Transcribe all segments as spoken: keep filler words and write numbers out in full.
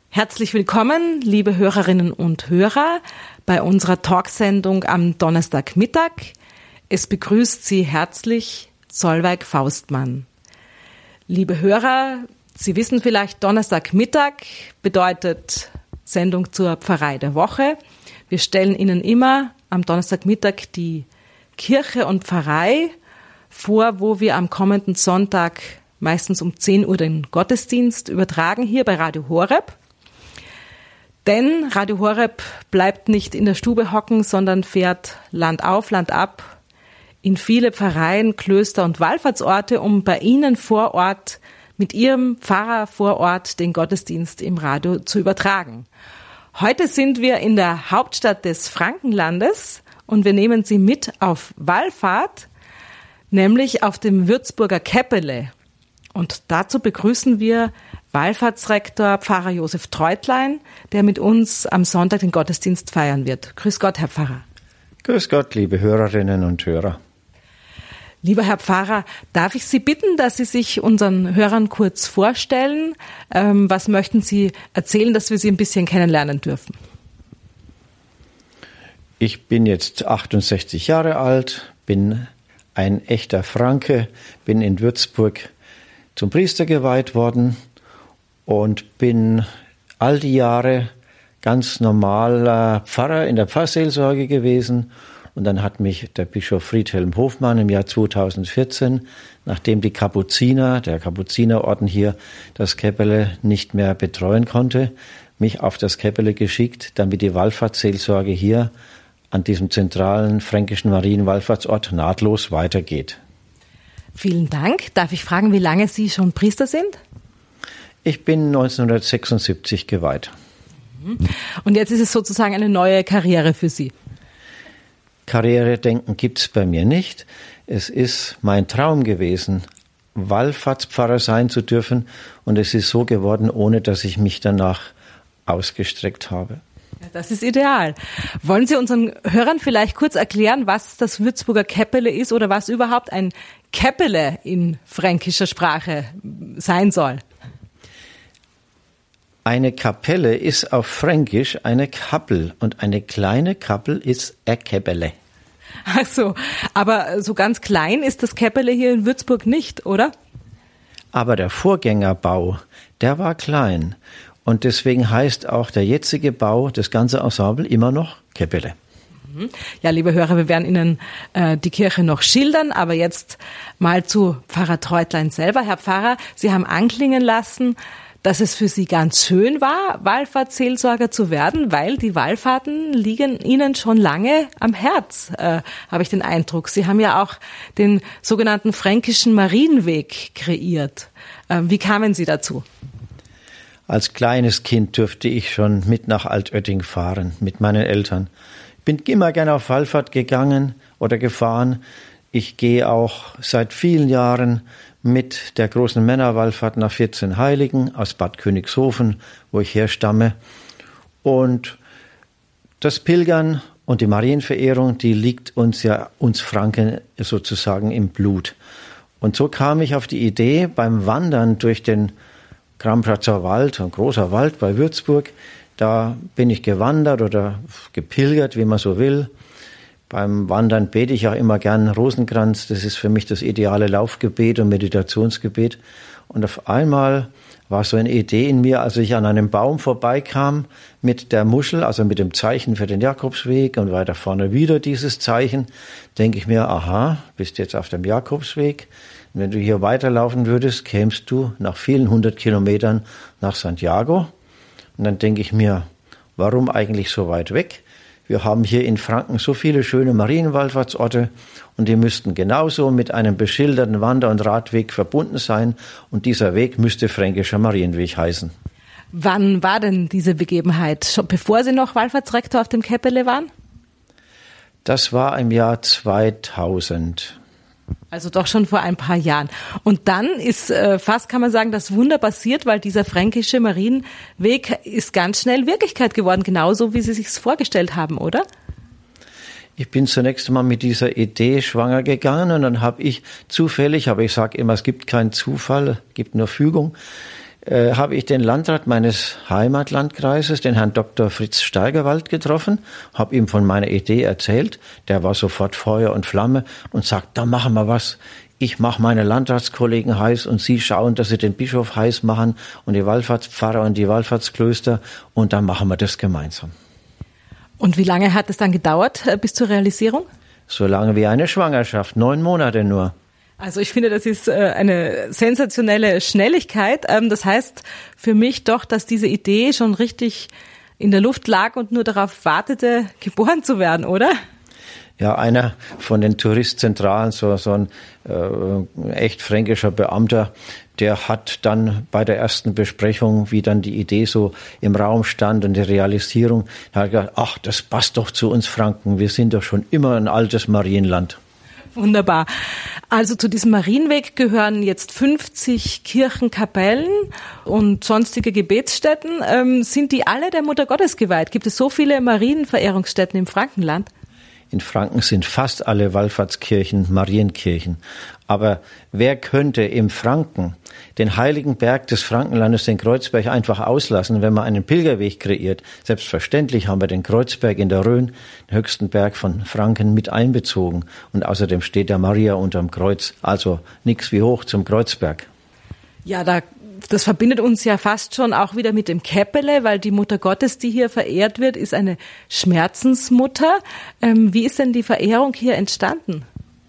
Herzlich willkommen, liebe Hörerinnen und Hörer, bei unserer Talksendung am Donnerstagmittag. Es begrüßt Sie herzlich Solveig Faustmann. Liebe Hörer, Sie wissen vielleicht, Donnerstagmittag bedeutet Sendung zur Pfarrei der Woche. Wir stellen Ihnen immer am Donnerstagmittag die Kirche und Pfarrei vor, wo wir am kommenden Sonntag meistens um zehn Uhr den Gottesdienst übertragen, hier bei Radio Horeb. Denn Radio Horeb bleibt nicht in der Stube hocken, sondern fährt Land auf, Land ab in viele Pfarreien, Klöster und Wallfahrtsorte, um bei Ihnen vor Ort mit Ihrem Pfarrer vor Ort den Gottesdienst im Radio zu übertragen. Heute sind wir in der Hauptstadt des Frankenlandes und wir nehmen Sie mit auf Wallfahrt, nämlich auf dem Würzburger Käppele. Und dazu begrüßen wir Wallfahrtsrektor Pfarrer Josef Treutlein, der mit uns am Sonntag den Gottesdienst feiern wird. Grüß Gott, Herr Pfarrer. Grüß Gott, liebe Hörerinnen und Hörer. Lieber Herr Pfarrer, darf ich Sie bitten, dass Sie sich unseren Hörern kurz vorstellen? Ähm, was möchten Sie erzählen, dass wir Sie ein bisschen kennenlernen dürfen? Ich bin jetzt achtundsechzig Jahre alt, bin ein echter Franke, bin in Würzburg zum Priester geweiht worden und bin all die Jahre ganz normaler Pfarrer in der Pfarrseelsorge gewesen. Und dann hat mich der Bischof Friedhelm Hofmann im Jahr zweitausendvierzehn, nachdem die Kapuziner, der Kapuzinerorden hier, das Käppele nicht mehr betreuen konnte, mich auf das Käppele geschickt, damit die Wallfahrtsseelsorge hier an diesem zentralen fränkischen Marienwallfahrtsort nahtlos weitergeht. Vielen Dank. Darf ich fragen, wie lange Sie schon Priester sind? Ich bin neunzehnhundertsechsundsiebzig geweiht. Und jetzt ist es sozusagen eine neue Karriere für Sie? Karrieredenken gibt's bei mir nicht. Es ist mein Traum gewesen, Wallfahrtspfarrer sein zu dürfen. Und es ist so geworden, ohne dass ich mich danach ausgestreckt habe. Ja, das ist ideal. Wollen Sie unseren Hörern vielleicht kurz erklären, was das Würzburger Käppele ist oder was überhaupt ein Käppele in fränkischer Sprache sein soll? Eine Kapelle ist auf Fränkisch eine Kappel und eine kleine Kappel ist ein Käppele. Ach so, aber so ganz klein ist das Käppele hier in Würzburg nicht, oder? Aber der Vorgängerbau, der war klein. Und deswegen heißt auch der jetzige Bau, das ganze Ensemble, immer noch Käppele. Ja, liebe Hörer, wir werden Ihnen äh, die Kirche noch schildern, aber jetzt mal zu Pfarrer Treutlein selber. Herr Pfarrer, Sie haben anklingen lassen, dass es für Sie ganz schön war, Wallfahrtsseelsorger zu werden, weil die Wallfahrten liegen Ihnen schon lange am Herz, äh, habe ich den Eindruck. Sie haben ja auch den sogenannten fränkischen Marienweg kreiert. Äh, wie kamen Sie dazu? Als kleines Kind durfte ich schon mit nach Altötting fahren, mit meinen Eltern. Ich bin immer gerne auf Wallfahrt gegangen oder gefahren. Ich gehe auch seit vielen Jahren mit der großen Männerwallfahrt nach vierzehn Heiligen aus Bad Königshofen, wo ich herstamme. Und das Pilgern und die Marienverehrung, die liegt uns ja, uns Franken sozusagen im Blut. Und so kam ich auf die Idee, beim Wandern durch den Grampratzer Wald, ein großer Wald bei Würzburg, da bin ich gewandert oder gepilgert, wie man so will. Beim Wandern bete ich auch immer gern Rosenkranz. Das ist für mich das ideale Laufgebet und Meditationsgebet. Und auf einmal war so eine Idee in mir, als ich an einem Baum vorbeikam mit der Muschel, also mit dem Zeichen für den Jakobsweg und weiter vorne wieder dieses Zeichen, denke ich mir, aha, bist jetzt auf dem Jakobsweg. Und wenn du hier weiterlaufen würdest, kämst du nach vielen hundert Kilometern nach Santiago. Und dann denke ich mir, warum eigentlich so weit weg? Wir haben hier in Franken so viele schöne Marienwallfahrtsorte und die müssten genauso mit einem beschilderten Wander- und Radweg verbunden sein und dieser Weg müsste fränkischer Marienweg heißen. Wann war denn diese Begebenheit? Schon bevor Sie noch Wallfahrtsrektor auf dem Käppele waren? Das war im Jahr zweitausend. Also doch schon vor ein paar Jahren. Und dann ist äh, fast, kann man sagen, das Wunder passiert, weil dieser fränkische Marienweg ist ganz schnell Wirklichkeit geworden, genauso wie Sie sich's vorgestellt haben, oder? Ich bin zunächst einmal mit dieser Idee schwanger gegangen und dann habe ich zufällig, aber ich sage immer, es gibt keinen Zufall, es gibt nur Fügung, äh, habe ich den Landrat meines Heimatlandkreises, den Herrn Doktor Fritz Steigerwald, getroffen, habe ihm von meiner Idee erzählt. Der war sofort Feuer und Flamme und sagt, da machen wir was. Ich mache meine Landratskollegen heiß und Sie schauen, dass Sie den Bischof heiß machen und die Wallfahrtspfarrer und die Wallfahrtsklöster und dann machen wir das gemeinsam. Und wie lange hat es dann gedauert äh, bis zur Realisierung? So lange wie eine Schwangerschaft, neun Monate nur. Also ich finde, das ist äh, eine sensationelle Schnelligkeit. Ähm, das heißt für mich doch, dass diese Idee schon richtig in der Luft lag und nur darauf wartete, geboren zu werden, oder? Ja, einer von den Touristzentralen, so, so ein äh, echt fränkischer Beamter, der hat dann bei der ersten Besprechung, wie dann die Idee so im Raum stand und die Realisierung, da hat er gesagt, ach, das passt doch zu uns Franken, wir sind doch schon immer ein altes Marienland. Wunderbar. Also zu diesem Marienweg gehören jetzt fünfzig Kirchen, Kapellen und sonstige Gebetsstätten. Ähm, sind die alle der Mutter Gottes geweiht? Gibt es so viele Marienverehrungsstätten im Frankenland? In Franken sind fast alle Wallfahrtskirchen Marienkirchen. Aber wer könnte im Franken den heiligen Berg des Frankenlandes, den Kreuzberg, einfach auslassen, wenn man einen Pilgerweg kreiert? Selbstverständlich haben wir den Kreuzberg in der Rhön, den höchsten Berg von Franken, mit einbezogen. Und außerdem steht der Maria unterm Kreuz. Also nichts wie hoch zum Kreuzberg. Ja, da das verbindet uns ja fast schon auch wieder mit dem Käppele, weil die Mutter Gottes, die hier verehrt wird, ist eine Schmerzensmutter. Ähm, wie ist denn die Verehrung hier entstanden?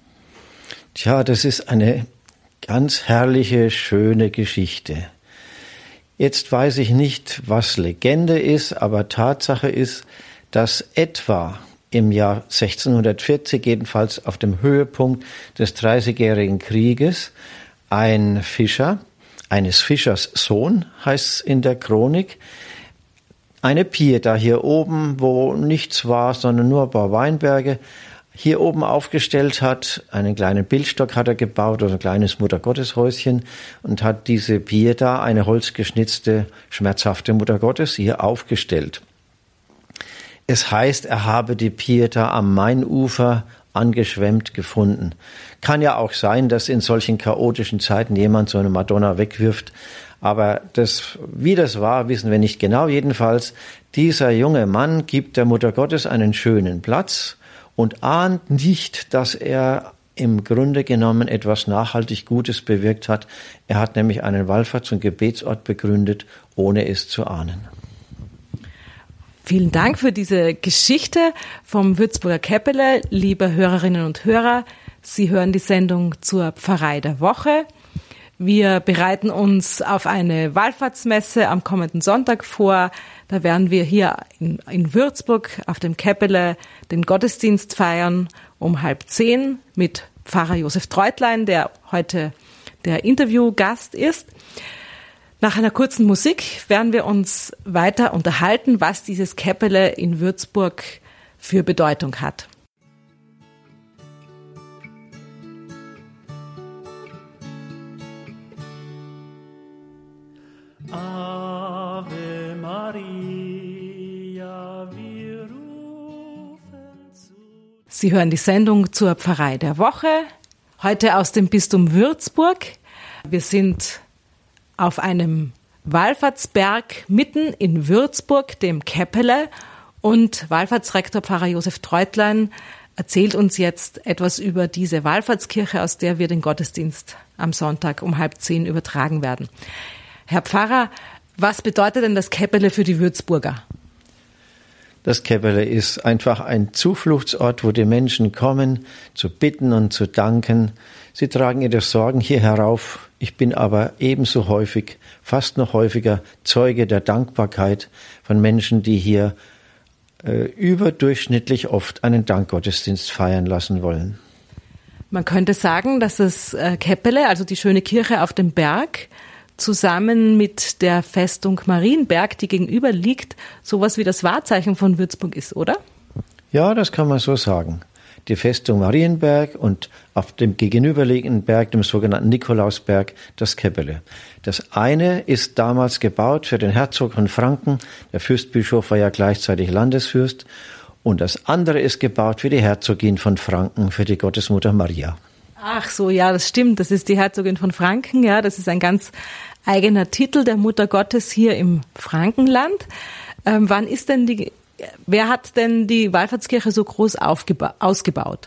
Tja, das ist eine ganz herrliche, schöne Geschichte. Jetzt weiß ich nicht, was Legende ist, aber Tatsache ist, dass etwa im Jahr sechzehnhundertvierzig, jedenfalls auf dem Höhepunkt des Dreißigjährigen Krieges, ein Fischer, eines Fischers Sohn, heißt es in der Chronik, eine Pieta hier oben, wo nichts war, sondern nur ein paar Weinberge, hier oben aufgestellt hat. Einen kleinen Bildstock hat er gebaut, also ein kleines Muttergotteshäuschen, und hat diese Pieta, eine holzgeschnitzte, schmerzhafte Muttergottes, hier aufgestellt. Es heißt, er habe die Pieta am Mainufer angeschwemmt gefunden. Kann ja auch sein, dass in solchen chaotischen Zeiten jemand so eine Madonna wegwirft. Aber das, wie das war, wissen wir nicht genau. Jedenfalls, dieser junge Mann gibt der Mutter Gottes einen schönen Platz und ahnt nicht, dass er im Grunde genommen etwas nachhaltig Gutes bewirkt hat. Er hat nämlich einen Wallfahrts- und Gebetsort begründet, ohne es zu ahnen. Vielen Dank für diese Geschichte vom Würzburger Käppele. Liebe Hörerinnen und Hörer, Sie hören die Sendung zur Pfarrei der Woche. Wir bereiten uns auf eine Wallfahrtsmesse am kommenden Sonntag vor. Da werden wir hier in, in Würzburg auf dem Käppele den Gottesdienst feiern um halb zehn mit Pfarrer Josef Treutlein, der heute der Interviewgast ist. Nach einer kurzen Musik werden wir uns weiter unterhalten, was dieses Käppele in Würzburg für Bedeutung hat. Ave Maria, wir rufen zu. Sie hören die Sendung zur Pfarrei der Woche, heute aus dem Bistum Würzburg. Wir sind auf einem Wallfahrtsberg mitten in Würzburg, dem Käppele, und Wallfahrtsrektor Pfarrer Josef Treutlein erzählt uns jetzt etwas über diese Wallfahrtskirche, aus der wir den Gottesdienst am Sonntag um halb zehn übertragen werden. Herr Pfarrer, was bedeutet denn das Käppele für die Würzburger? Das Käppele ist einfach ein Zufluchtsort, wo die Menschen kommen, zu bitten und zu danken. Sie tragen ihre Sorgen hier herauf. Ich bin aber ebenso häufig, fast noch häufiger, Zeuge der Dankbarkeit von Menschen, die hier äh, überdurchschnittlich oft einen Dankgottesdienst feiern lassen wollen. Man könnte sagen, dass das äh, Käppele, also die schöne Kirche auf dem Berg, zusammen mit der Festung Marienberg, die gegenüber liegt, sowas wie das Wahrzeichen von Würzburg ist, oder? Ja, das kann man so sagen. Die Festung Marienberg und auf dem gegenüberliegenden Berg, dem sogenannten Nikolausberg, das Käppele. Das eine ist damals gebaut für den Herzog von Franken, der Fürstbischof war ja gleichzeitig Landesfürst, und das andere ist gebaut für die Herzogin von Franken, für die Gottesmutter Maria. Ach so, ja, das stimmt, das ist die Herzogin von Franken, ja, das ist ein ganz eigener Titel der Mutter Gottes hier im Frankenland. Ähm, wann ist denn die, wer hat denn die Wallfahrtskirche so groß aufgeba- ausgebaut?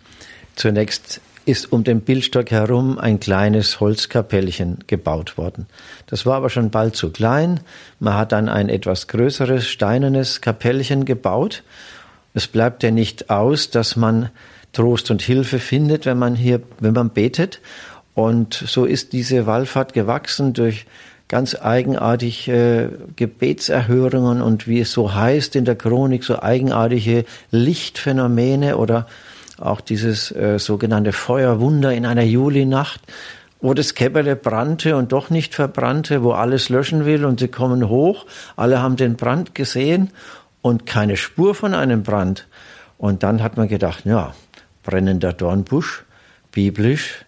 Zunächst ist um den Bildstock herum ein kleines Holzkapellchen gebaut worden. Das war aber schon bald zu klein. Man hat dann ein etwas größeres steinernes Kapellchen gebaut. Es bleibt ja nicht aus, dass man Trost und Hilfe findet, wenn man hier, wenn man betet. Und so ist diese Wallfahrt gewachsen durch ganz eigenartige Gebetserhörungen und wie es so heißt in der Chronik, so eigenartige Lichtphänomene oder auch dieses äh, sogenannte Feuerwunder in einer Julinacht, wo das Käpperle brannte und doch nicht verbrannte, wo alles löschen will und sie kommen hoch, alle haben den Brand gesehen und keine Spur von einem Brand. Und dann hat man gedacht, ja, brennender Dornbusch, biblisch,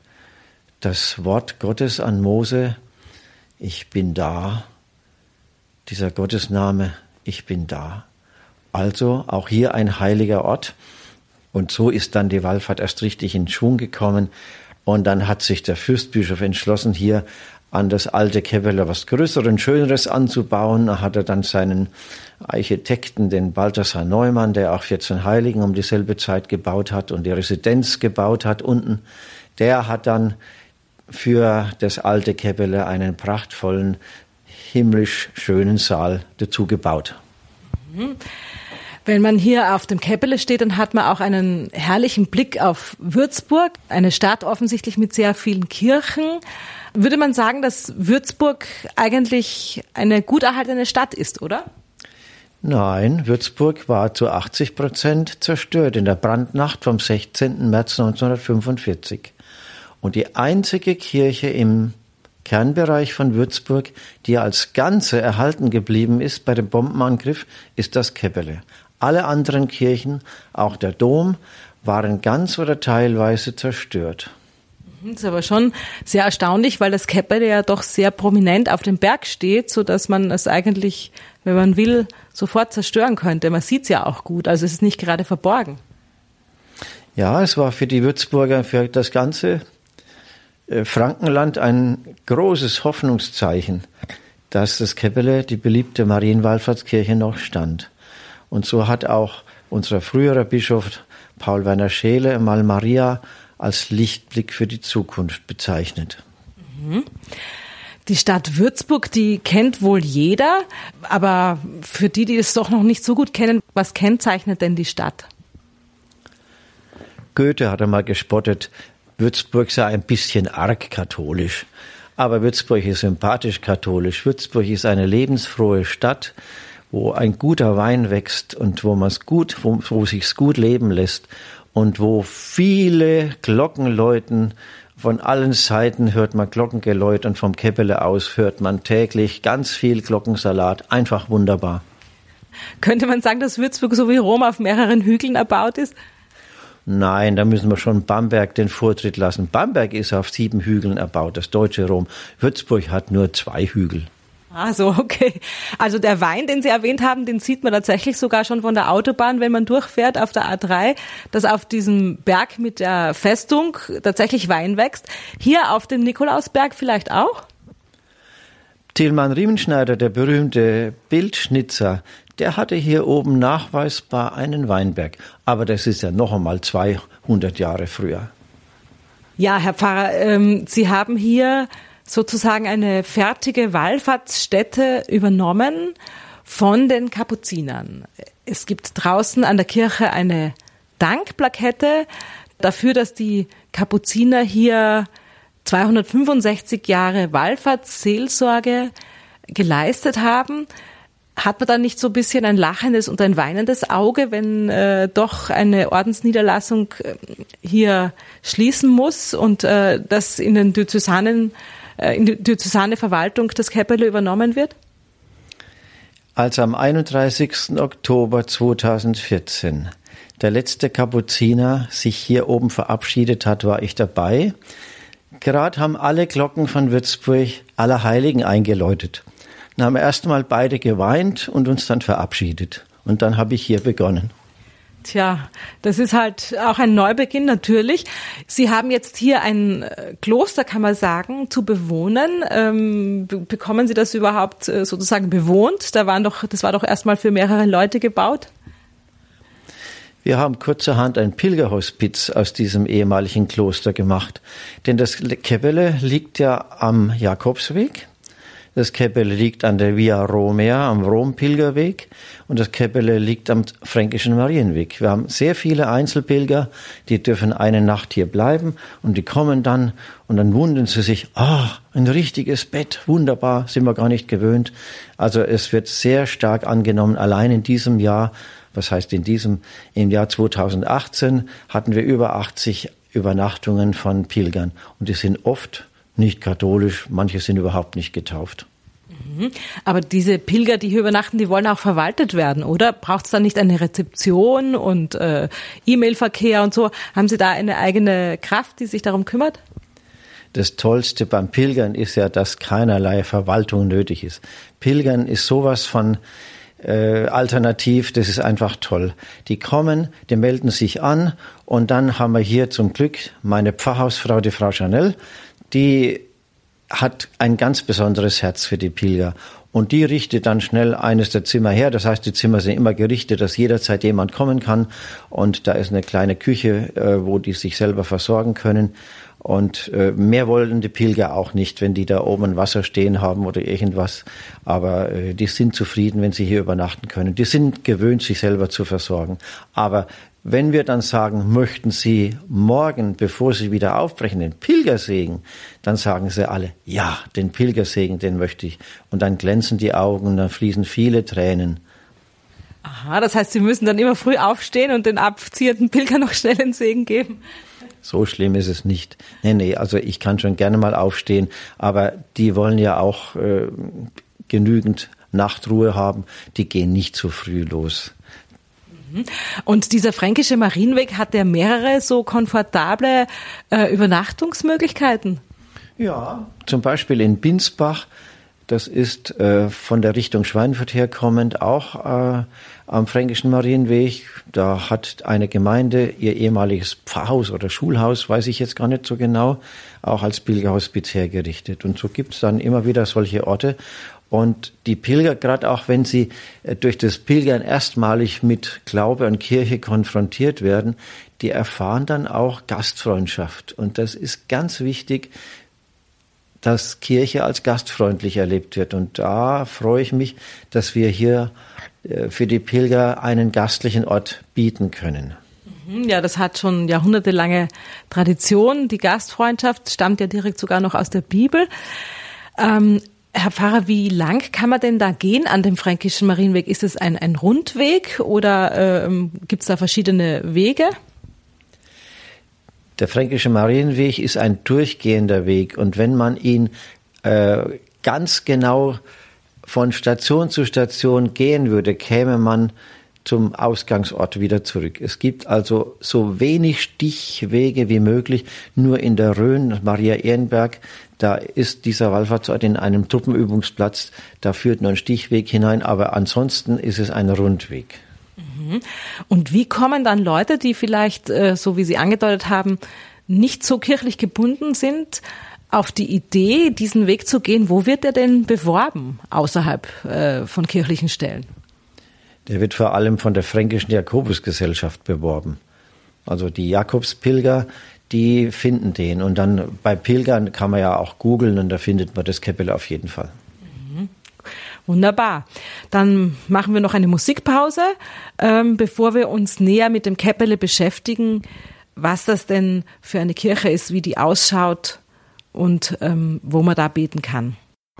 das Wort Gottes an Mose, ich bin da, dieser Gottesname, ich bin da. Also auch hier ein heiliger Ort. Und so ist dann die Wallfahrt erst richtig in Schwung gekommen. Und dann hat sich der Fürstbischof entschlossen, hier an das alte Käpperle was Größeres, Schöneres anzubauen. Da hat er dann seinen Architekten, den Balthasar Neumann, der auch vierzehn Heiligen um dieselbe Zeit gebaut hat und die Residenz gebaut hat unten, der hat dann für das alte Käpperle einen prachtvollen, himmlisch schönen Saal dazu gebaut. Mhm. Wenn man hier auf dem Käpperle steht, dann hat man auch einen herrlichen Blick auf Würzburg, eine Stadt offensichtlich mit sehr vielen Kirchen. Würde man sagen, dass Würzburg eigentlich eine gut erhaltene Stadt ist, oder? Nein, Würzburg war zu achtzig Prozent zerstört in der Brandnacht vom sechzehnten März neunzehnhundertfünfundvierzig. Und die einzige Kirche im Kernbereich von Würzburg, die als Ganze erhalten geblieben ist bei dem Bombenangriff, ist das Käpperle. Alle anderen Kirchen, auch der Dom, waren ganz oder teilweise zerstört. Das ist aber schon sehr erstaunlich, weil das Käpperle ja doch sehr prominent auf dem Berg steht, so dass man es eigentlich, wenn man will, sofort zerstören könnte. Man sieht es ja auch gut, also es ist nicht gerade verborgen. Ja, es war für die Würzburger, für das ganze Frankenland ein großes Hoffnungszeichen, dass das Käpperle, die beliebte Marienwallfahrtskirche, noch stand. Und so hat auch unser früherer Bischof Paul Werner Scheele mal Maria als Lichtblick für die Zukunft bezeichnet. Die Stadt Würzburg, die kennt wohl jeder, aber für die, die es doch noch nicht so gut kennen, was kennzeichnet denn die Stadt? Goethe hat einmal gespottet, Würzburg sei ein bisschen arg katholisch. Aber Würzburg ist sympathisch katholisch. Würzburg ist eine lebensfrohe Stadt, wo ein guter Wein wächst und wo man es gut, wo, wo sich's gut leben lässt und wo viele Glocken läuten. Von allen Seiten hört man Glockengeläut und vom Käpperle aus hört man täglich ganz viel Glockensalat. Einfach wunderbar. Könnte man sagen, dass Würzburg so wie Rom auf mehreren Hügeln erbaut ist? Nein, da müssen wir schon Bamberg den Vortritt lassen. Bamberg ist auf sieben Hügeln erbaut, das deutsche Rom. Würzburg hat nur zwei Hügel. Ah, so, okay. Also der Wein, den Sie erwähnt haben, den sieht man tatsächlich sogar schon von der Autobahn, wenn man durchfährt auf der A drei, dass auf diesem Berg mit der Festung tatsächlich Wein wächst. Hier auf dem Nikolausberg vielleicht auch? Tilman Riemenschneider, der berühmte Bildschnitzer, der hatte hier oben nachweisbar einen Weinberg. Aber das ist ja noch einmal zweihundert Jahre früher. Ja, Herr Pfarrer, ähm, Sie haben hier sozusagen eine fertige Wallfahrtsstätte übernommen von den Kapuzinern. Es gibt draußen an der Kirche eine Dankplakette dafür, dass die Kapuziner hier zweihundertfünfundsechzig Jahre Wallfahrtsseelsorge geleistet haben. Hat man dann nicht so ein bisschen ein lachendes und ein weinendes Auge, wenn äh, doch eine Ordensniederlassung äh, hier schließen muss und äh, das in den Diözesanen, äh, in die diözesane Verwaltung das Käpperle übernommen wird? Als am einunddreißigsten Oktober zweitausendvierzehn der letzte Kapuziner sich hier oben verabschiedet hat, war ich dabei. Gerade haben alle Glocken von Würzburg Allerheiligen eingeläutet. Dann haben wir erst mal beide geweint und uns dann verabschiedet. Und dann habe ich hier begonnen. Tja, das ist halt auch ein Neubeginn natürlich. Sie haben jetzt hier ein Kloster, kann man sagen, zu bewohnen. Ähm, bekommen Sie das überhaupt sozusagen bewohnt? Da waren doch, das war doch erstmal für mehrere Leute gebaut. Wir haben kurzerhand ein Pilgerhospiz aus diesem ehemaligen Kloster gemacht. Denn das Käppele liegt ja am Jakobsweg. Das Käppele liegt an der Via Romea, am Rompilgerweg, und das Käppele liegt am Fränkischen Marienweg. Wir haben sehr viele Einzelpilger, die dürfen eine Nacht hier bleiben und die kommen dann und dann wundern sie sich, ah, ein richtiges Bett, wunderbar, sind wir gar nicht gewöhnt. Also es wird sehr stark angenommen. Allein in diesem Jahr, was heißt in diesem, im Jahr zweitausendachtzehn hatten wir über achtzig Übernachtungen von Pilgern und die sind oft nicht katholisch, manche sind überhaupt nicht getauft. Aber diese Pilger, die hier übernachten, die wollen auch verwaltet werden, oder? Braucht es da nicht eine Rezeption und äh, E-Mail-Verkehr und so? Haben Sie da eine eigene Kraft, die sich darum kümmert? Das Tollste beim Pilgern ist ja, dass keinerlei Verwaltung nötig ist. Pilgern ist sowas von äh, alternativ, das ist einfach toll. Die kommen, die melden sich an und dann haben wir hier zum Glück meine Pfarrhausfrau, die Frau Chanel, die hat ein ganz besonderes Herz für die Pilger. Und die richtet dann schnell eines der Zimmer her. Das heißt, die Zimmer sind immer gerichtet, dass jederzeit jemand kommen kann. Und da ist eine kleine Küche, wo die sich selber versorgen können. Und mehr wollen die Pilger auch nicht, wenn die da oben Wasser stehen haben oder irgendwas. Aber die sind zufrieden, wenn sie hier übernachten können. Die sind gewöhnt, sich selber zu versorgen. Aber wenn wir dann sagen, möchten Sie morgen, bevor Sie wieder aufbrechen, den Pilgersegen, dann sagen sie alle, ja, den Pilgersegen, den möchte ich. Und dann glänzen die Augen und dann fließen viele Tränen. Aha, das heißt, Sie müssen dann immer früh aufstehen und den abziehenden Pilger noch schnell den Segen geben? So schlimm ist es nicht. Nee, nee, also ich kann schon gerne mal aufstehen, aber die wollen ja auch äh, genügend Nachtruhe haben, die gehen nicht zu früh los. Und dieser Fränkische Marienweg, hat der mehrere so komfortable äh, Übernachtungsmöglichkeiten? Ja, zum Beispiel in Binsbach, das ist äh, von der Richtung Schweinfurt herkommend auch äh, am Fränkischen Marienweg. Da hat eine Gemeinde ihr ehemaliges Pfarrhaus oder Schulhaus, weiß ich jetzt gar nicht so genau, auch als Pilgerhospiz hergerichtet. Und so gibt es dann immer wieder solche Orte. Und die Pilger, gerade auch wenn sie durch das Pilgern erstmalig mit Glaube und Kirche konfrontiert werden, die erfahren dann auch Gastfreundschaft. Und das ist ganz wichtig, dass Kirche als gastfreundlich erlebt wird. Und da freue ich mich, dass wir hier für die Pilger einen gastlichen Ort bieten können. Ja, das hat schon jahrhundertelange Tradition. Die Gastfreundschaft stammt ja direkt sogar noch aus der Bibel. Ähm, Herr Pfarrer, wie lang kann man denn da gehen an dem Fränkischen Marienweg? Ist es ein, ein Rundweg oder ähm, gibt es da verschiedene Wege? Der Fränkische Marienweg ist ein durchgehender Weg und wenn man ihn äh, ganz genau von Station zu Station gehen würde, käme man zum Ausgangsort wieder zurück. Es gibt also so wenig Stichwege wie möglich, nur in der Rhön, Maria Ehrenberg, da ist dieser Wallfahrtsort in einem Truppenübungsplatz, da führt nur ein Stichweg hinein, aber ansonsten ist es ein Rundweg. Und wie kommen dann Leute, die vielleicht, so wie Sie angedeutet haben, nicht so kirchlich gebunden sind, auf die Idee, diesen Weg zu gehen? Wo wird er denn beworben außerhalb von kirchlichen Stellen? Der wird vor allem von der Fränkischen Jakobusgesellschaft beworben. Also die Jakobspilger, die finden den. Und dann bei Pilgern kann man ja auch googeln und da findet man das Käppele auf jeden Fall. Mhm. Wunderbar. Dann machen wir noch eine Musikpause, ähm, bevor wir uns näher mit dem Käppele beschäftigen, was das denn für eine Kirche ist, wie die ausschaut und ähm, wo man da beten kann.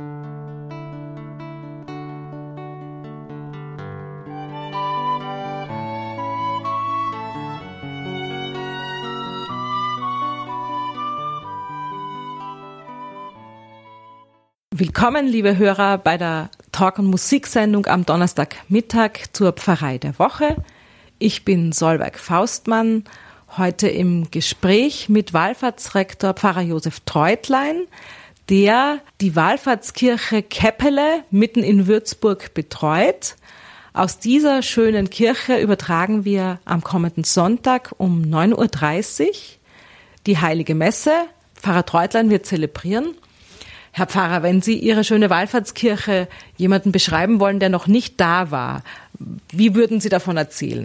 Willkommen, liebe Hörer, bei der Talk- und Musiksendung am Donnerstagmittag zur Pfarrei der Woche. Ich bin Solveig Faustmann, heute im Gespräch mit Wallfahrtsrektor Pfarrer Josef Treutlein, der die Wallfahrtskirche Käppele mitten in Würzburg betreut. Aus dieser schönen Kirche übertragen wir am kommenden Sonntag um neun Uhr dreißig die Heilige Messe. Pfarrer Treutlein wird zelebrieren. Herr Pfarrer, wenn Sie Ihre schöne Wallfahrtskirche jemanden beschreiben wollen, der noch nicht da war, wie würden Sie davon erzählen?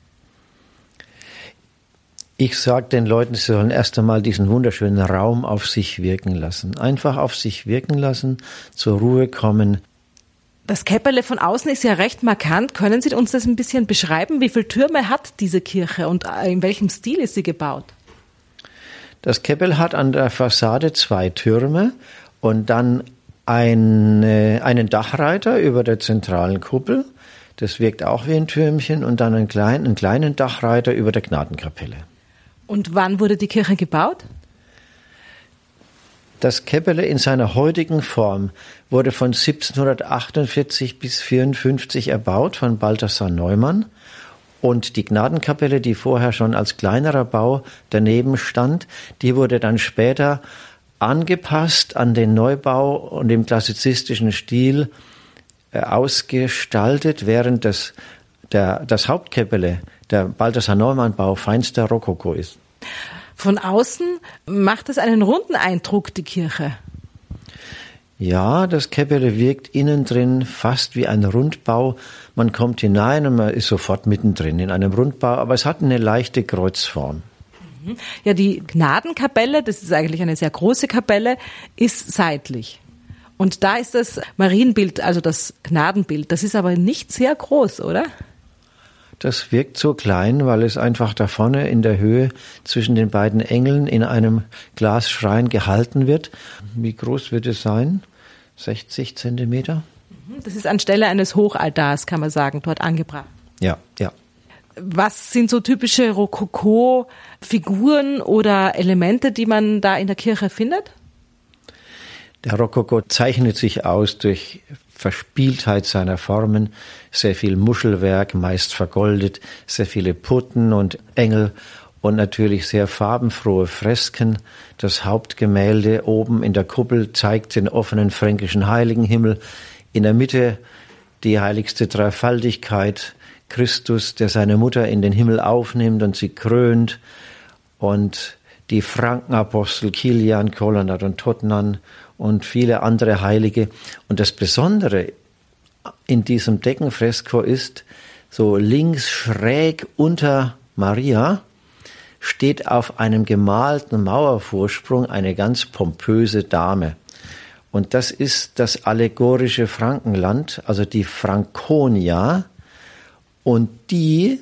Ich sage den Leuten, sie sollen erst einmal diesen wunderschönen Raum auf sich wirken lassen. Einfach auf sich wirken lassen, zur Ruhe kommen. Das Käpperle von außen ist ja recht markant. Können Sie uns das ein bisschen beschreiben? Wie viele Türme hat diese Kirche und in welchem Stil ist sie gebaut? Das Käppel hat an der Fassade zwei Türme und dann eine, einen Dachreiter über der zentralen Kuppel. Das wirkt auch wie ein Türmchen und dann einen kleinen, einen kleinen Dachreiter über der Gnadenkapelle. Und wann wurde die Kirche gebaut? Das Käppele in seiner heutigen Form wurde von siebzehnhundertachtundvierzig bis vierundfünfzig erbaut von Balthasar Neumann. Und die Gnadenkapelle, die vorher schon als kleinerer Bau daneben stand, die wurde dann später angepasst an den Neubau und im klassizistischen Stil äh, ausgestaltet, während das, der, das Hauptkäppele, der Balthasar Neumann-Bau, feinster Rokoko ist. Von außen macht es einen runden Eindruck, die Kirche. Ja, das Käppele wirkt innen drin fast wie ein Rundbau. Man kommt hinein und man ist sofort mittendrin in einem Rundbau, aber es hat eine leichte Kreuzform. Ja, die Gnadenkapelle, das ist eigentlich eine sehr große Kapelle, ist seitlich. Und da ist das Marienbild, also das Gnadenbild, das ist aber nicht sehr groß, oder? Das wirkt so klein, weil es einfach da vorne in der Höhe zwischen den beiden Engeln in einem Glasschrein gehalten wird. Wie groß wird es sein? sechzig Zentimeter? Das ist anstelle eines Hochaltars, kann man sagen, dort angebracht. Ja, ja. Was sind so typische Rokoko-Figuren oder Elemente, die man da in der Kirche findet? Der Rokoko zeichnet sich aus durch Verspieltheit seiner Formen, sehr viel Muschelwerk, meist vergoldet, sehr viele Putten und Engel und natürlich sehr farbenfrohe Fresken. Das Hauptgemälde oben in der Kuppel zeigt den offenen fränkischen Heiligenhimmel. In der Mitte die heiligste Dreifaltigkeit, Christus, der seine Mutter in den Himmel aufnimmt und sie krönt, und die Frankenapostel Kilian, Kolonat und Totnan und viele andere Heilige. Und das Besondere in diesem Deckenfresko ist, so links schräg unter Maria steht auf einem gemalten Mauervorsprung eine ganz pompöse Dame. Und das ist das allegorische Frankenland, also die Franconia. Und die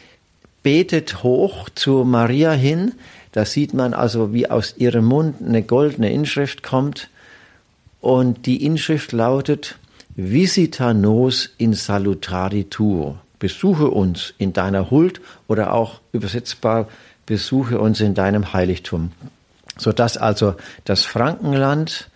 betet hoch zu Maria hin. Da sieht man also, wie aus ihrem Mund eine goldene Inschrift kommt. Und die Inschrift lautet: Visita nos in salutari tuo. Besuche uns in deiner Huld, oder auch übersetzbar: Besuche uns in deinem Heiligtum. Sodass also das Frankenland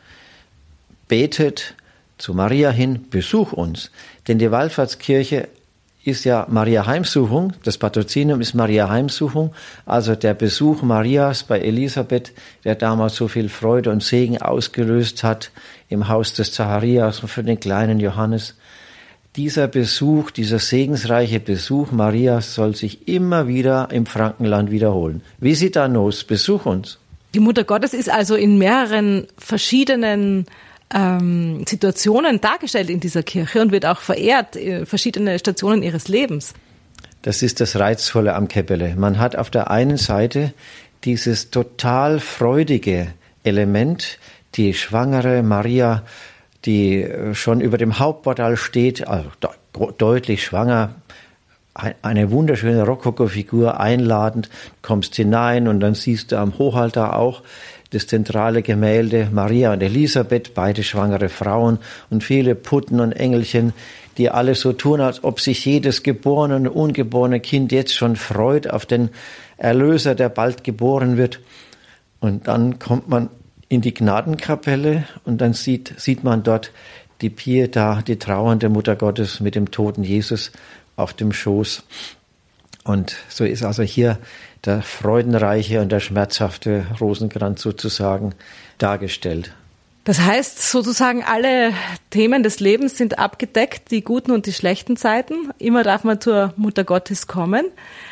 betet zu Maria hin: Besuch uns. Denn die Wallfahrtskirche ist ja Maria Heimsuchung, das Patrozinium ist Maria Heimsuchung, also der Besuch Marias bei Elisabeth, der damals so viel Freude und Segen ausgelöst hat im Haus des Zacharias und für den kleinen Johannes. Dieser Besuch, dieser segensreiche Besuch Marias soll sich immer wieder im Frankenland wiederholen. Visita nos, besuch uns. Die Mutter Gottes ist also in mehreren verschiedenen Ähm, Situationen dargestellt in dieser Kirche und wird auch verehrt, äh, verschiedene Stationen ihres Lebens. Das ist das Reizvolle am Käppele. Man hat auf der einen Seite dieses total freudige Element, die schwangere Maria, die schon über dem Hauptportal steht, also de- deutlich schwanger, eine wunderschöne Rokoko-Figur, einladend, kommst hinein und dann siehst du am Hochaltar auch das zentrale Gemälde Maria und Elisabeth, beide schwangere Frauen und viele Putten und Engelchen, die alle so tun, als ob sich jedes geborene und ungeborene Kind jetzt schon freut auf den Erlöser, der bald geboren wird. Und dann kommt man in die Gnadenkapelle und dann sieht, sieht man dort die Pietà, die trauernde Mutter Gottes mit dem toten Jesus auf dem Schoß. Und so ist also hier der freudenreiche und der schmerzhafte Rosenkranz sozusagen dargestellt. Das heißt, sozusagen alle Themen des Lebens sind abgedeckt, die guten und die schlechten Zeiten. Immer darf man zur Mutter Gottes kommen.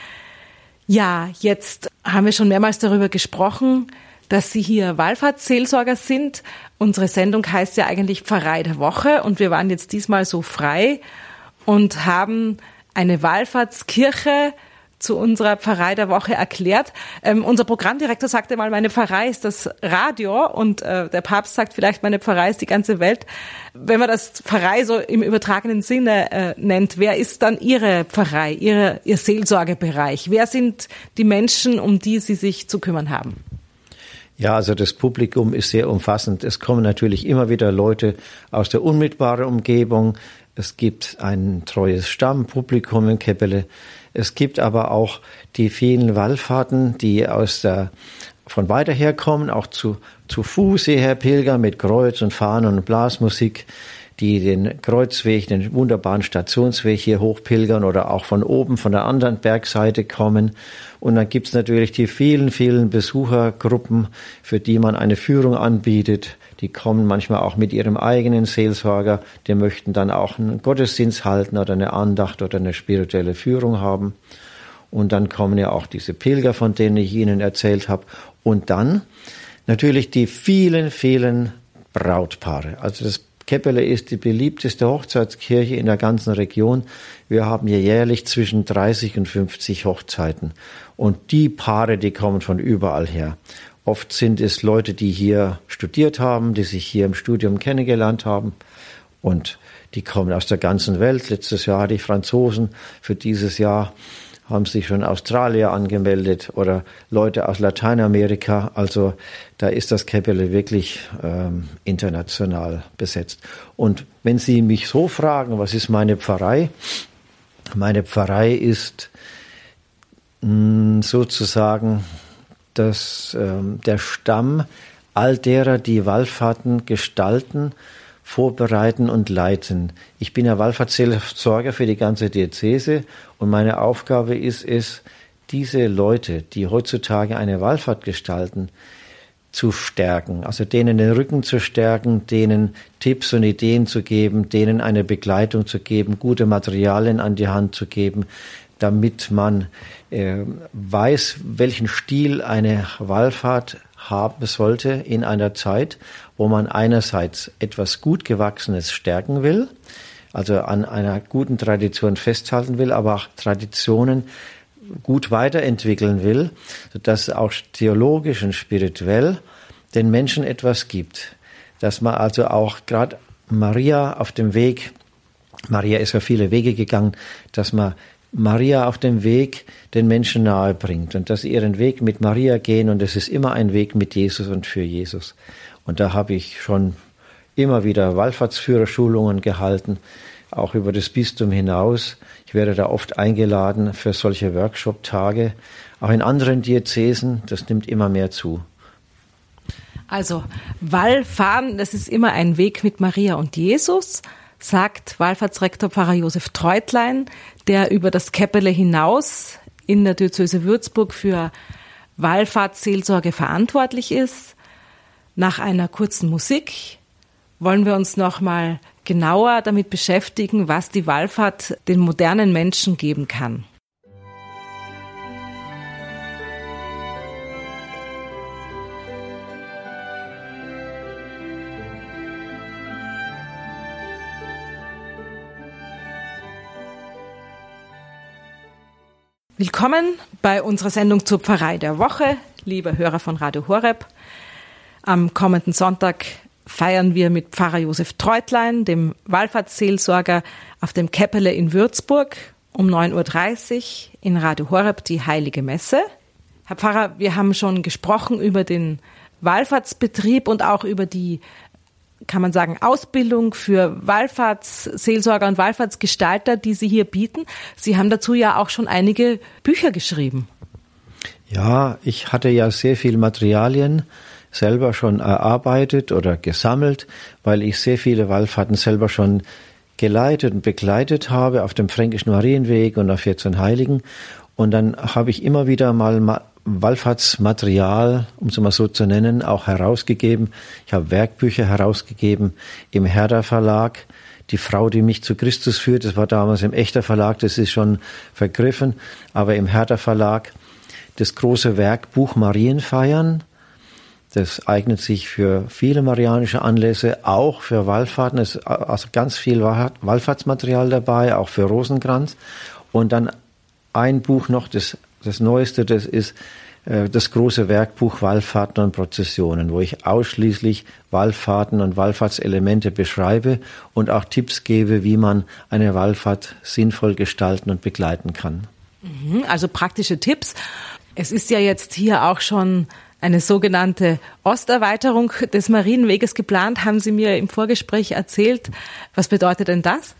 Ja, jetzt haben wir schon mehrmals darüber gesprochen, dass Sie hier Wallfahrtsseelsorger sind. Unsere Sendung heißt ja eigentlich Pfarrei der Woche und wir waren jetzt diesmal so frei und haben eine Wallfahrtskirche zu unserer Pfarrei der Woche erklärt. Ähm, unser Programmdirektor sagte mal, meine Pfarrei ist das Radio und äh, der Papst sagt vielleicht, meine Pfarrei ist die ganze Welt. Wenn man das Pfarrei so im übertragenen Sinne äh, nennt, wer ist dann Ihre Pfarrei, Ihre, Ihr Seelsorgebereich? Wer sind die Menschen, um die Sie sich zu kümmern haben? Ja, also das Publikum ist sehr umfassend. Es kommen natürlich immer wieder Leute aus der unmittelbaren Umgebung. Es gibt ein treues Stammpublikum in Keppele. Es gibt aber auch die vielen Wallfahrten, die aus der, von weiter her kommen, auch zu, zu Fuß hierher pilgern mit Kreuz und Fahnen und Blasmusik, die den Kreuzweg, den wunderbaren Stationsweg hier hochpilgern oder auch von oben, von der anderen Bergseite kommen. Und dann gibt's natürlich die vielen, vielen Besuchergruppen, für die man eine Führung anbietet. Die kommen manchmal auch mit ihrem eigenen Seelsorger. Die möchten dann auch einen Gottesdienst halten oder eine Andacht oder eine spirituelle Führung haben. Und dann kommen ja auch diese Pilger, von denen ich Ihnen erzählt habe. Und dann natürlich die vielen, vielen Brautpaare. Also das Keppele ist die beliebteste Hochzeitskirche in der ganzen Region. Wir haben hier jährlich zwischen dreißig und fünfzig Hochzeiten. Und die Paare, die kommen von überall her. Oft sind es Leute, die hier studiert haben, die sich hier im Studium kennengelernt haben. Und die kommen aus der ganzen Welt. Letztes Jahr die Franzosen, für dieses Jahr haben sich schon Australier angemeldet oder Leute aus Lateinamerika. Also da ist das Keppele wirklich ähm, international besetzt. Und wenn Sie mich so fragen, was ist meine Pfarrei? Meine Pfarrei ist mh, sozusagen das, ähm, der Stamm all derer, die Wallfahrten gestalten, vorbereiten und leiten. Ich bin ja Wallfahrtsseelsorger für die ganze Diözese und meine Aufgabe ist es, diese Leute, die heutzutage eine Wallfahrt gestalten, zu stärken, also denen den Rücken zu stärken, denen Tipps und Ideen zu geben, denen eine Begleitung zu geben, gute Materialien an die Hand zu geben, damit man äh, weiß, welchen Stil eine Wallfahrt haben sollte in einer Zeit, wo man einerseits etwas gut Gewachsenes stärken will, also an einer guten Tradition festhalten will, aber auch Traditionen gut weiterentwickeln will, sodass auch theologisch und spirituell den Menschen etwas gibt. Dass man also auch gerade Maria auf dem Weg, Maria ist ja viele Wege gegangen, dass man Maria auf dem Weg den Menschen nahe bringt und dass sie ihren Weg mit Maria gehen und es ist immer ein Weg mit Jesus und für Jesus. Und da habe ich schon immer wieder Wallfahrtsführerschulungen gehalten, auch über das Bistum hinaus. Ich werde da oft eingeladen für solche Workshop-Tage, auch in anderen Diözesen, das nimmt immer mehr zu. Also Wallfahren, das ist immer ein Weg mit Maria und Jesus, sagt Wallfahrtsrektor Pfarrer Josef Treutlein, der über das Keppele hinaus in der Diözese Würzburg für Wallfahrtsseelsorge verantwortlich ist. Nach einer kurzen Musik wollen wir uns noch mal genauer damit beschäftigen, was die Wallfahrt den modernen Menschen geben kann. Willkommen bei unserer Sendung zur Pfarrei der Woche, liebe Hörer von Radio Horeb. Am kommenden Sonntag feiern wir mit Pfarrer Josef Treutlein, dem Wallfahrtsseelsorger, auf dem Keppele in Würzburg um neun Uhr dreißig in Radio Horeb die Heilige Messe. Herr Pfarrer, wir haben schon gesprochen über den Wallfahrtsbetrieb und auch über die, kann man sagen, Ausbildung für Wallfahrtsseelsorger und Wallfahrtsgestalter, die Sie hier bieten. Sie haben dazu ja auch schon einige Bücher geschrieben. Ja, ich hatte ja sehr viel Materialien selber schon erarbeitet oder gesammelt, weil ich sehr viele Wallfahrten selber schon geleitet und begleitet habe auf dem Fränkischen Marienweg und auf vierzehn Heiligen. Und dann habe ich immer wieder mal Wallfahrtsmaterial, um es mal so zu nennen, auch herausgegeben. Ich habe Werkbücher herausgegeben im Herder Verlag. Die Frau, die mich zu Christus führt, das war damals im Echter Verlag, das ist schon vergriffen, aber im Herder Verlag das große Werkbuch Marienfeiern. Das eignet sich für viele marianische Anlässe, auch für Wallfahrten. Es ist also ganz viel Wallfahrtsmaterial dabei, auch für Rosenkranz. Und dann ein Buch noch, das, das Neueste, das ist äh, das große Werkbuch Wallfahrten und Prozessionen, wo ich ausschließlich Wallfahrten und Wallfahrtselemente beschreibe und auch Tipps gebe, wie man eine Wallfahrt sinnvoll gestalten und begleiten kann. Also praktische Tipps. Es ist ja jetzt hier auch schon eine sogenannte Osterweiterung des Marienweges geplant, haben Sie mir im Vorgespräch erzählt. Was bedeutet denn das?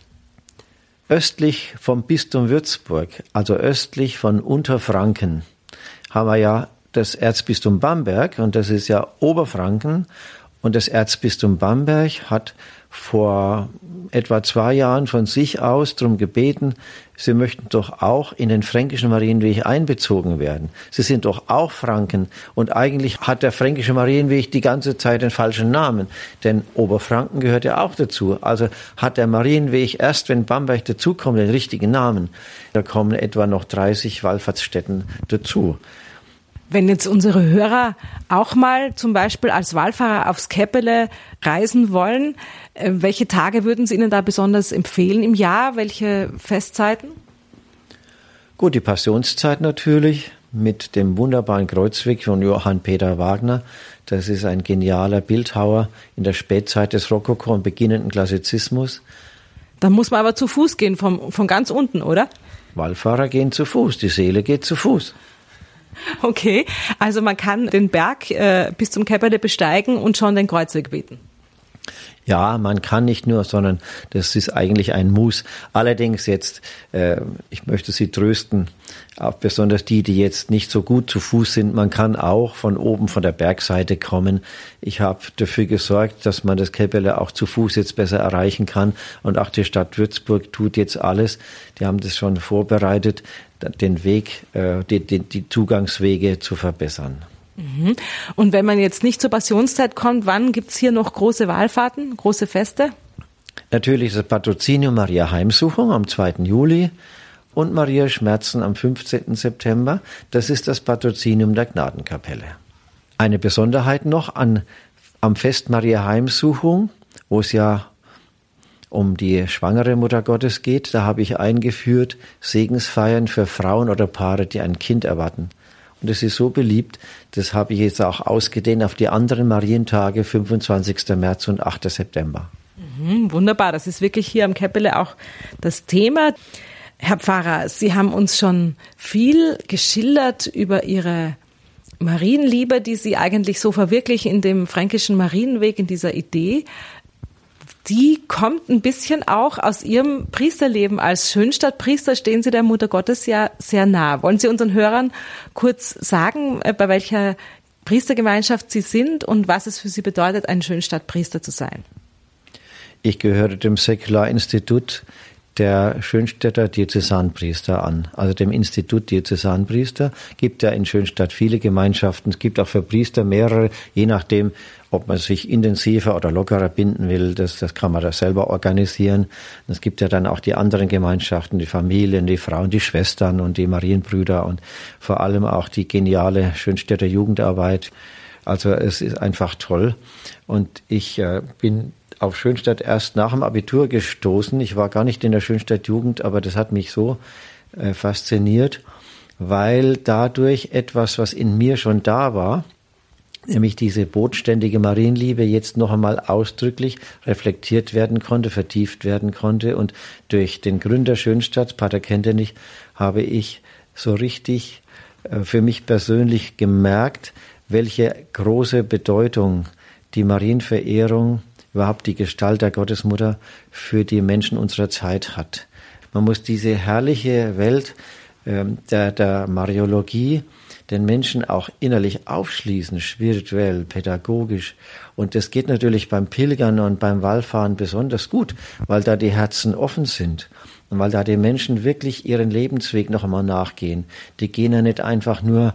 Östlich vom Bistum Würzburg, also östlich von Unterfranken, haben wir ja das Erzbistum Bamberg und das ist ja Oberfranken. Und das Erzbistum Bamberg hat vor etwa zwei Jahren von sich aus darum gebeten, sie möchten doch auch in den fränkischen Marienweg einbezogen werden. Sie sind doch auch Franken und eigentlich hat der fränkische Marienweg die ganze Zeit den falschen Namen, denn Oberfranken gehört ja auch dazu. Also hat der Marienweg erst, wenn Bamberg dazukommt, den richtigen Namen. Da kommen etwa noch dreißig Wallfahrtsstätten dazu. Wenn jetzt unsere Hörer auch mal zum Beispiel als Wallfahrer aufs Käppele reisen wollen, welche Tage würden Sie ihnen da besonders empfehlen im Jahr? Welche Festzeiten? Gut, die Passionszeit natürlich mit dem wunderbaren Kreuzweg von Johann Peter Wagner. Das ist ein genialer Bildhauer in der Spätzeit des Rokoko und beginnenden Klassizismus. Da muss man aber zu Fuß gehen, vom, von ganz unten, oder? Wallfahrer gehen zu Fuß, die Seele geht zu Fuß. Okay, also man kann den Berg äh, bis zum Käppele besteigen und schon den Kreuzweg beten. Ja, man kann nicht nur, sondern das ist eigentlich ein Muss. Allerdings jetzt, äh, ich möchte Sie trösten, auch besonders die, die jetzt nicht so gut zu Fuß sind, man kann auch von oben von der Bergseite kommen. Ich habe dafür gesorgt, dass man das Käppele auch zu Fuß jetzt besser erreichen kann und auch die Stadt Würzburg tut jetzt alles. Die haben das schon vorbereitet, den Weg, äh, die, die, die Zugangswege zu verbessern. Und wenn man jetzt nicht zur Passionszeit kommt, wann gibt's hier noch große Wallfahrten, große Feste? Natürlich das Patrozinium Maria Heimsuchung am zweiten Juli und Maria Schmerzen am fünfzehnten September. Das ist das Patrozinium der Gnadenkapelle. Eine Besonderheit noch an, am Fest Maria Heimsuchung, wo es ja um die schwangere Mutter Gottes geht, da habe ich eingeführt Segensfeiern für Frauen oder Paare, die ein Kind erwarten. Und das ist so beliebt, das habe ich jetzt auch ausgedehnt auf die anderen Marientage, fünfundzwanzigsten März und achten September. Mhm, wunderbar, das ist wirklich hier am Käppele auch das Thema. Herr Pfarrer, Sie haben uns schon viel geschildert über Ihre Marienliebe, die Sie eigentlich so verwirklichen in dem fränkischen Marienweg, in dieser Idee. Die kommt ein bisschen auch aus Ihrem Priesterleben. Als Schönstadtpriester stehen Sie der Mutter Gottes ja sehr nah. Wollen Sie unseren Hörern kurz sagen, bei welcher Priestergemeinschaft Sie sind und was es für Sie bedeutet, ein Schönstadtpriester zu sein? Ich gehöre dem Säkularinstitut der Schönstädter Diözesanpriester an, also dem Institut Diözesanpriester. Gibt ja in Schönstadt viele Gemeinschaften. Es gibt auch für Priester mehrere, je nachdem, ob man sich intensiver oder lockerer binden will, das, das kann man da selber organisieren. Und es gibt ja dann auch die anderen Gemeinschaften, die Familien, die Frauen, die Schwestern und die Marienbrüder und vor allem auch die geniale Schönstädter Jugendarbeit. Also es ist einfach toll. Und ich äh, bin auf Schönstadt erst nach dem Abitur gestoßen. Ich war gar nicht in der Schönstadt Jugend, aber das hat mich so äh, fasziniert, weil dadurch etwas, was in mir schon da war, nämlich diese bodenständige Marienliebe jetzt noch einmal ausdrücklich reflektiert werden konnte, vertieft werden konnte. Und durch den Gründer Schönstadt, Pater Kentenich, habe ich so richtig äh, für mich persönlich gemerkt, welche große Bedeutung die Marienverehrung, überhaupt die Gestalt der Gottesmutter für die Menschen unserer Zeit hat. Man muss diese herrliche Welt äh, der, der Mariologie den Menschen auch innerlich aufschließen, spirituell, pädagogisch. Und das geht natürlich beim Pilgern und beim Wallfahren besonders gut, weil da die Herzen offen sind und weil da die Menschen wirklich ihren Lebensweg noch einmal nachgehen. Die gehen ja nicht einfach nur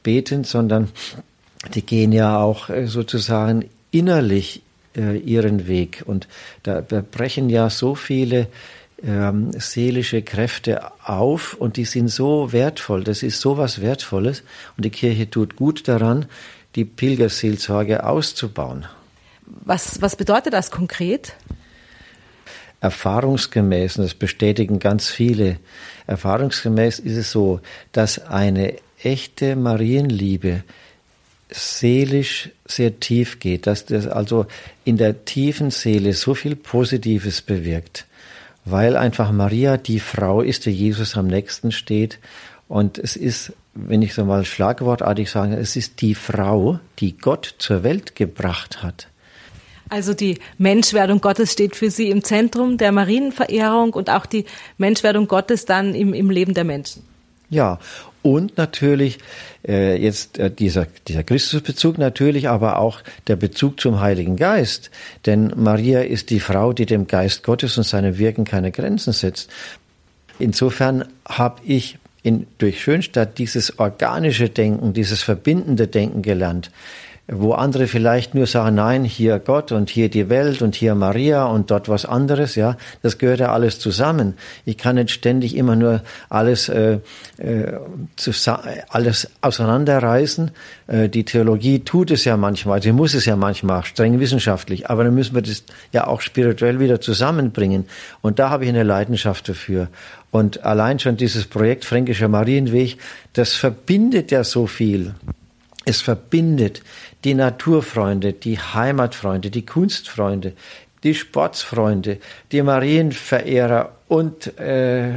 beten, sondern die gehen ja auch sozusagen innerlich äh, ihren Weg. Und da, da brechen ja so viele ähm, seelische Kräfte auf und die sind so wertvoll. Das ist so was Wertvolles. Und die Kirche tut gut daran, die Pilgerseelsorge auszubauen. Was, was bedeutet das konkret? Erfahrungsgemäß, und das bestätigen ganz viele, erfahrungsgemäß ist es so, dass eine echte Marienliebe seelisch sehr tief geht, dass das also in der tiefen Seele so viel Positives bewirkt, weil einfach Maria die Frau ist, die Jesus am nächsten steht. Und es ist, wenn ich so mal schlagwortartig sage, es ist die Frau, die Gott zur Welt gebracht hat. Also die Menschwerdung Gottes steht für Sie im Zentrum der Marienverehrung und auch die Menschwerdung Gottes dann im, im Leben der Menschen. Ja, und natürlich äh, jetzt äh, dieser, dieser Christusbezug natürlich, aber auch der Bezug zum Heiligen Geist. Denn Maria ist die Frau, die dem Geist Gottes und seinem Wirken keine Grenzen setzt. Insofern habe ich in, durch Schönstatt dieses organische Denken, dieses verbindende Denken gelernt, wo andere vielleicht nur sagen, nein, hier Gott und hier die Welt und hier Maria und dort was anderes, ja, das gehört ja alles zusammen. Ich kann nicht ständig immer nur alles äh, äh, alles auseinanderreißen. Äh, die Theologie tut es ja manchmal, sie muss es ja manchmal, streng wissenschaftlich, aber dann müssen wir das ja auch spirituell wieder zusammenbringen. Und da habe ich eine Leidenschaft dafür. Und allein schon dieses Projekt Fränkischer Marienweg, das verbindet ja so viel. Es verbindet die Naturfreunde, die Heimatfreunde, die Kunstfreunde, die Sportsfreunde, die Marienverehrer und äh,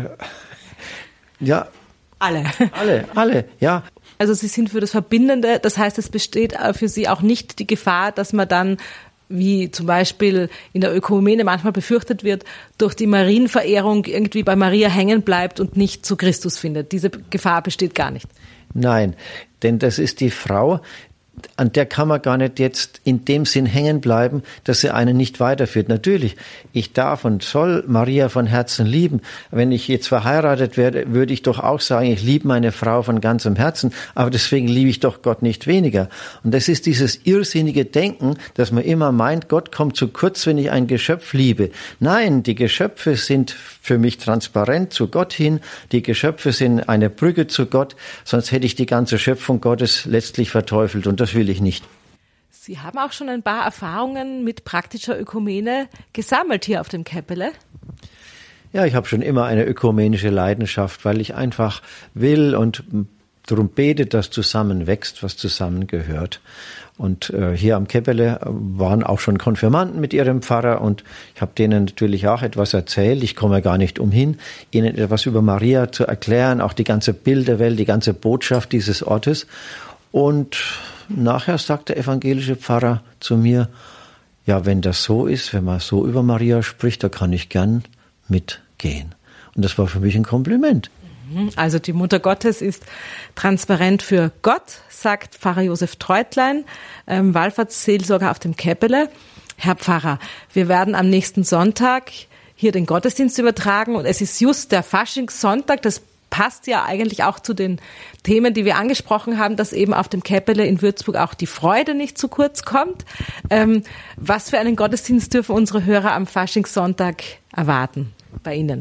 ja alle, alle, alle, ja. Also Sie sind für das Verbindende, das heißt, es besteht für Sie auch nicht die Gefahr, dass man dann, wie zum Beispiel in der Ökumene manchmal befürchtet wird, durch die Marienverehrung irgendwie bei Maria hängen bleibt und nicht zu Christus findet. Diese Gefahr besteht gar nicht. Nein, denn das ist die Frau, an der kann man gar nicht jetzt in dem Sinn hängen bleiben, dass sie einen nicht weiterführt. Natürlich, ich darf und soll Maria von Herzen lieben. Wenn ich jetzt verheiratet werde, würde ich doch auch sagen, ich liebe meine Frau von ganzem Herzen, aber deswegen liebe ich doch Gott nicht weniger. Und das ist dieses irrsinnige Denken, dass man immer meint, Gott kommt zu kurz, wenn ich ein Geschöpf liebe. Nein, die Geschöpfe sind für mich transparent zu Gott hin. Die Geschöpfe sind eine Brücke zu Gott, sonst hätte ich die ganze Schöpfung Gottes letztlich verteufelt und das will ich nicht. Sie haben auch schon ein paar Erfahrungen mit praktischer Ökumene gesammelt hier auf dem Käppele. Ja, ich habe schon immer eine ökumenische Leidenschaft, weil ich einfach will und darum bete, dass zusammen wächst, was zusammengehört. Und äh, hier am Käppele waren auch schon Konfirmanden mit ihrem Pfarrer und ich habe denen natürlich auch etwas erzählt. Ich komme gar nicht umhin, ihnen etwas über Maria zu erklären, auch die ganze Bilderwelt, die ganze Botschaft dieses Ortes. Und nachher sagt der evangelische Pfarrer zu mir, ja, wenn das so ist, wenn man so über Maria spricht, da kann ich gern mitgehen. Und das war für mich ein Kompliment. Also die Mutter Gottes ist transparent für Gott, sagt Pfarrer Josef Treutlein, ähm, Wallfahrtsseelsorger auf dem Käppele. Herr Pfarrer, wir werden am nächsten Sonntag hier den Gottesdienst übertragen und es ist just der Faschingssonntag, das passt ja eigentlich auch zu den Themen, die wir angesprochen haben, dass eben auf dem Käppele in Würzburg auch die Freude nicht zu kurz kommt. Ähm, was für einen Gottesdienst dürfen unsere Hörer am Faschingssonntag erwarten bei Ihnen?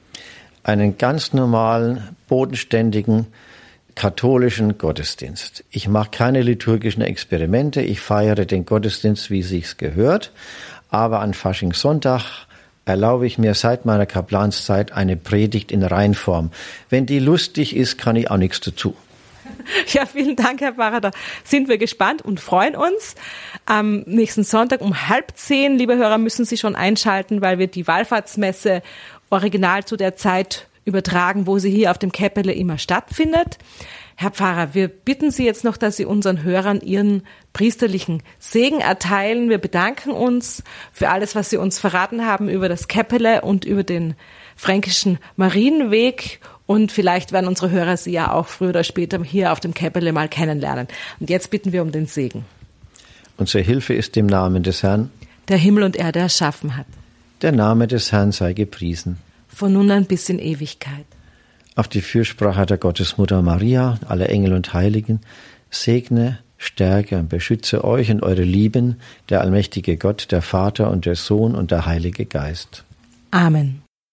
Einen ganz normalen, bodenständigen, katholischen Gottesdienst. Ich mache keine liturgischen Experimente, ich feiere den Gottesdienst, wie sich's gehört, aber an Faschingssonntag erlaube ich mir seit meiner Kaplanszeit eine Predigt in Reinform. Wenn die lustig ist, kann ich auch nichts dazu. Ja, vielen Dank, Herr Pfarrer. Da sind wir gespannt und freuen uns. Am nächsten Sonntag um halb zehn, liebe Hörer, müssen Sie schon einschalten, weil wir die Wallfahrtsmesse original zu der Zeit übertragen, wo sie hier auf dem Käppele immer stattfindet. Herr Pfarrer, wir bitten Sie jetzt noch, dass Sie unseren Hörern Ihren priesterlichen Segen erteilen. Wir bedanken uns für alles, was Sie uns verraten haben über das Käppele und über den fränkischen Marienweg. Und vielleicht werden unsere Hörer Sie ja auch früher oder später hier auf dem Käppele mal kennenlernen. Und jetzt bitten wir um den Segen. Unsere Hilfe ist im Namen des Herrn, der Himmel und Erde erschaffen hat. Der Name des Herrn sei gepriesen. Von nun an bis in Ewigkeit. auf die Fürsprache der Gottesmutter Maria, aller Engel und Heiligen, segne, stärke und beschütze euch und eure Lieben, der allmächtige Gott, der Vater und der Sohn und der Heilige Geist. Amen.